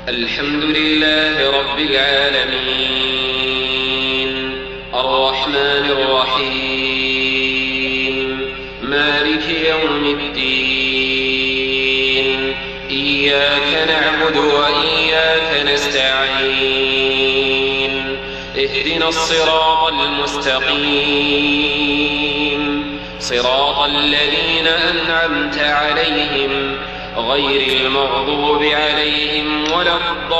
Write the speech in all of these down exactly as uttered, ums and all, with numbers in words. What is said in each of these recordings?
الحمد لله رب العالمين الرحمن الرحيم مالك يوم الدين إياك نعبد وإياك نستعين اهدنا الصراط المستقيم صراط الذين أنعمت عليهم غير المغضوب عليهم ولا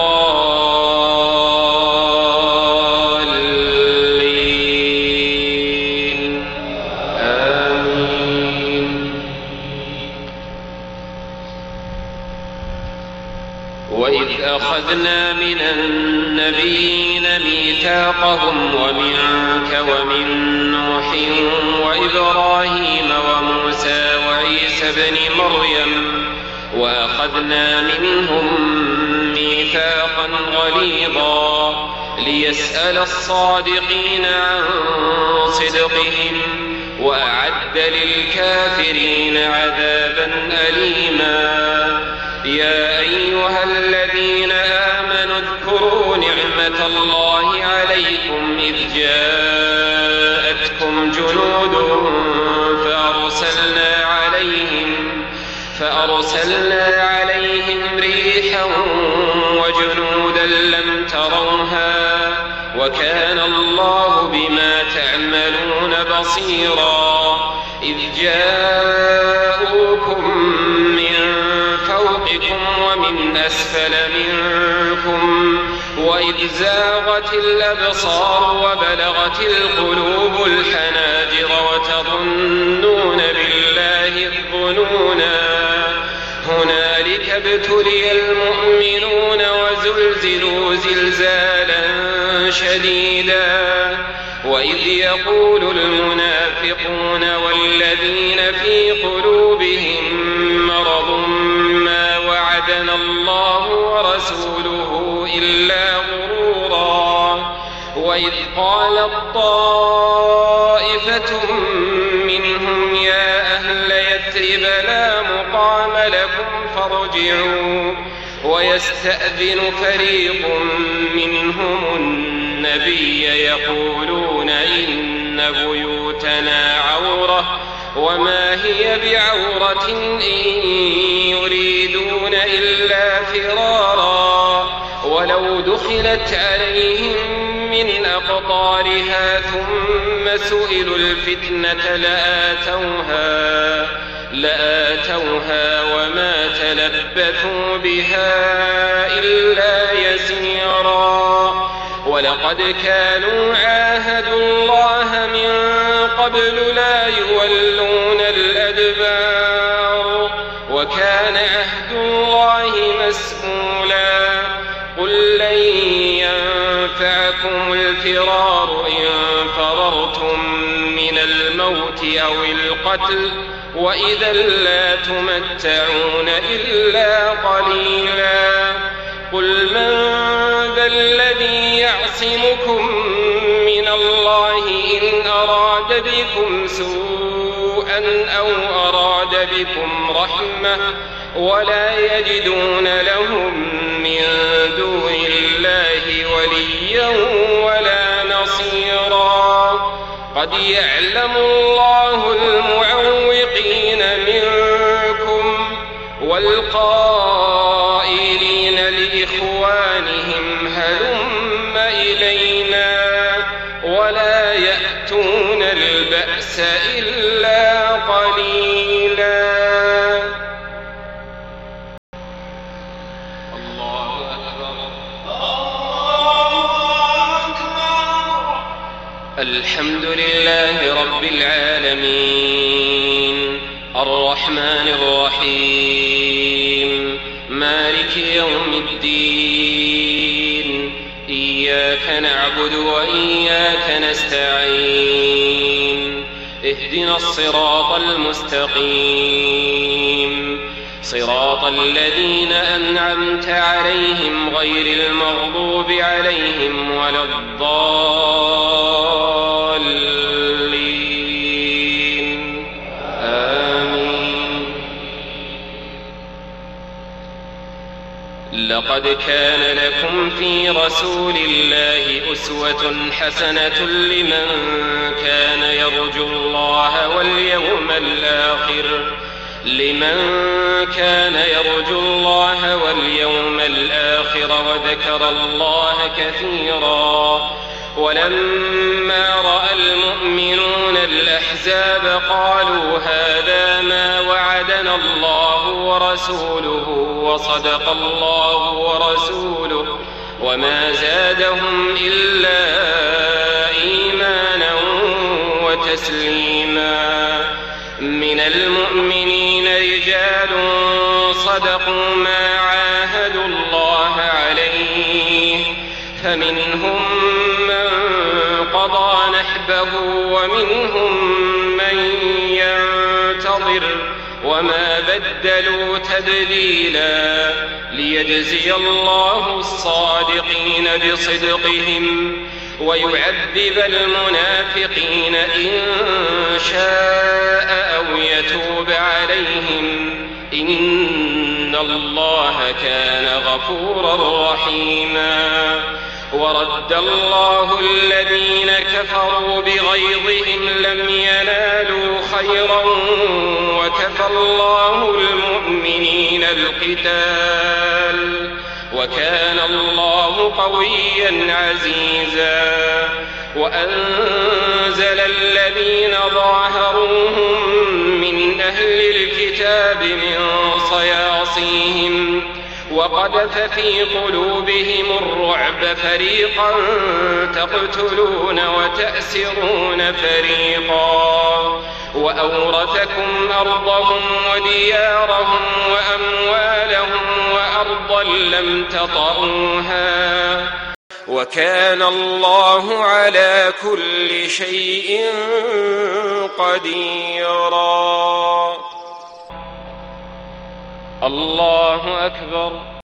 الضالين آمين. وإذ أخذنا من النبيين ميثاقهم ومنك ومن نوح وإبراهيم وموسى وعيسى بن مريم وأخذنا منهم ميثاقا غليظا ليسأل الصادقين عن صدقهم وأعد للكافرين عذابا أليما. يا أيها الذين آمنوا اذكروا نعمة الله عليكم إذ جاءتكم جنود فأرسلنا عليهم فأرسلنا عليهم ريحا وجنودا لم تروها وكان الله بما تعملون بصيرا. إذ جاءوكم من فوقكم ومن أسفل منكم وإذ زاغت الأبصار وبلغت القلوب الحناجر وتظنون بالله الظنونا. هنالك ابتلي المؤمنون وزلزلوا زلزالا شديدا. وإذ يقول المنافقون والذين في قلوبهم مرض ما وعدنا الله ورسوله إلا غرورا. وإذ قالت طائفة منهم يا أهل يثرب لا مقام لكم فارجعوا ويستأذن فريق منهم النبي يقولون إن بيوتنا عورة وما هي بعورة إن يريدون إلا فرارا. ولو دخلت عليهم من أقطارها ثم سئلوا الفتنة لآتوها لآتوها وما تلبثوا بها إلا يسيرا. ولقد كانوا عاهدوا الله من قبل لا يولون الأدبار وكان عهد الله مسؤولا. قل لن ينفعكم الفرار إن فررتم من الموت أو القتل وإذا لا تمتعون إلا قليلا. قل من ذا الذي يعصمكم من الله إن أراد بكم سوءا أو أراد بكم رحمة ولا يجدون لهم من دون الله وليا ولا نصيرا. قد يعلم الله المعوقين منكم والقائلين لإخوانهم هلم إلينا ولا يأتون البأس إلا قليلا. الله أكبر الله أكبر. الحمد لله رب العالمين الرحمن الرحيم مالك يوم الدين إياك نعبد وإياك نستعين اهدنا الصراط المستقيم صراط الذين أنعمت عليهم غير المغضوب عليهم ولا الضالين آمين. لقد كان لكم في رسول الله أسوة حسنة لمن كان يرجو الله واليوم الآخر لمن كان يرجو الله واليوم الآخر وذكر الله كثيرا. ولما رأى المؤمنون الأحزاب قالوا هذا ما وعدنا الله ورسوله وصدق الله ورسوله وما زادهم إلا إيمانا وتسليما. من المؤمنين رجال صدقوا ما عاهدوا الله عليه فمنهم من قضى نحبه ومنهم من ينتظر وما بدلوا تبديلا ليجزي الله الصادقين بصدقهم ويعذب المنافقين إن شاء أو يتوب عليهم إن الله كان غفورا رحيما. ورد الله الذين كفروا بغيظهم لم ينالوا خيرا وكفى الله المؤمنين القتال وكان الله قويا عزيزا. وأنزل الذين ظاهروهم من أهل الكتاب من صياصيهم وقذف في قلوبهم الرعب فريقا تقتلون وتأسرون فريقا وأورثكم أرضهم وديارهم وأموالهم وأرضا لم تطئوها وكان الله على كل شيء قديرا. الله أكبر.